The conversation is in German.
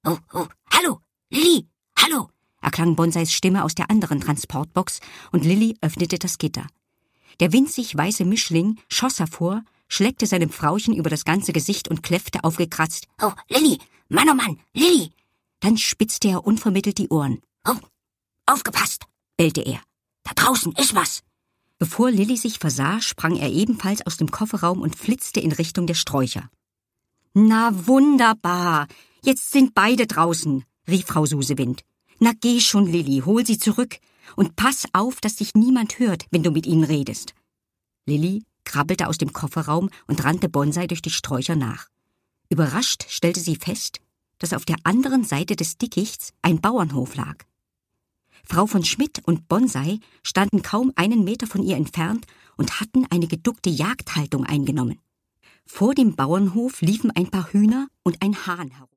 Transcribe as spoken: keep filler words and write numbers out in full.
Oh, oh, hallo, Lilli, hallo, erklang Bonsais Stimme aus der anderen Transportbox und Lilli öffnete das Gitter. Der winzig weiße Mischling schoss hervor, schleckte seinem Frauchen über das ganze Gesicht und kläffte aufgekratzt. Oh, Lilli, Mann, oh Mann, Lilli! Dann spitzte er unvermittelt die Ohren. Oh, aufgepasst, bellte er. Da draußen ist was. Bevor Lilli sich versah, sprang er ebenfalls aus dem Kofferraum und flitzte in Richtung der Sträucher. Na wunderbar, jetzt sind beide draußen, rief Frau Susewind. Na geh schon, Lilli, hol sie zurück und pass auf, dass dich niemand hört, wenn du mit ihnen redest. Lilli krabbelte aus dem Kofferraum und rannte Bonsai durch die Sträucher nach. Überrascht stellte sie fest, dass auf der anderen Seite des Dickichts ein Bauernhof lag. Frau von Schmidt und Bonsai standen kaum einen Meter von ihr entfernt und hatten eine geduckte Jagdhaltung eingenommen. Vor dem Bauernhof liefen ein paar Hühner und ein Hahn herum.